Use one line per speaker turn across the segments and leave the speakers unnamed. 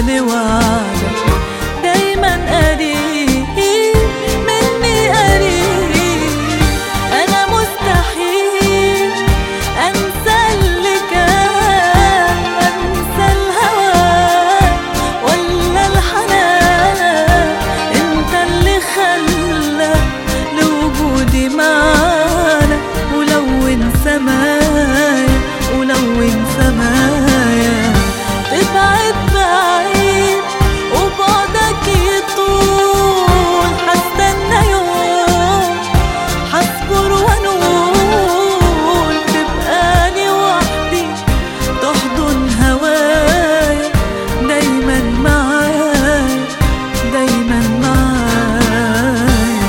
بالي وعدك دايما قريب مني قريب. أنا مستحيل أنسى اللي كان، أنسى الهوى ولا الحنان. أنت اللي خلى لوجودي معانا ولون سمايا، ولون سمايا. تبعد بعيد وبعدك يطول، حستنى يوم حصبر ونقول تبقاني وحدي تحضن هوايا دايما معايا، دايما معايا.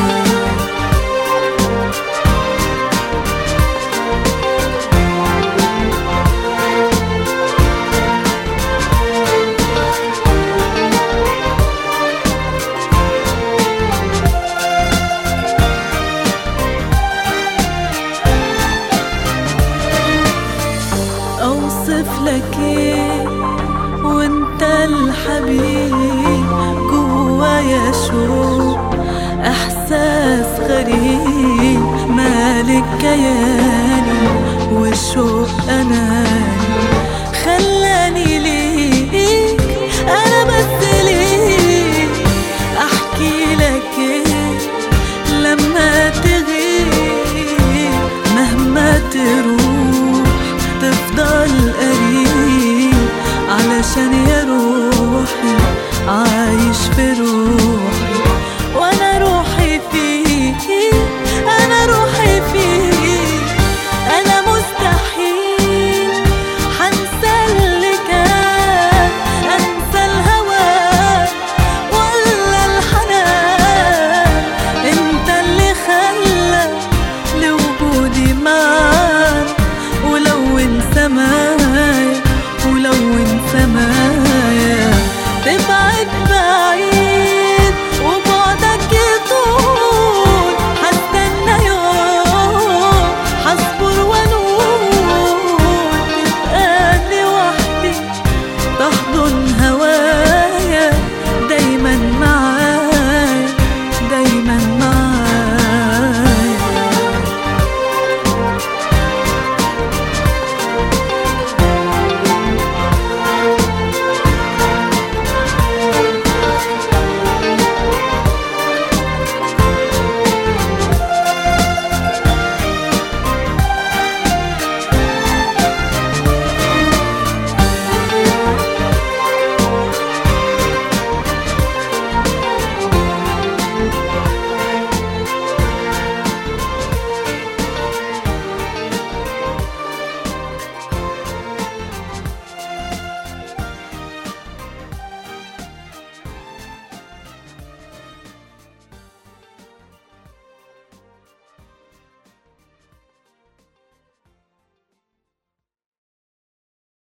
اوصف لك ايه وانت الحبيب، جوايا شوق احساس غريب مالك كياني، والشوق اناني خلاني ليك انا بس ليك. احكي لك ايه لما تغيب، مهما تروح تفضل قريب، علشان يا روحي عايش في روحي.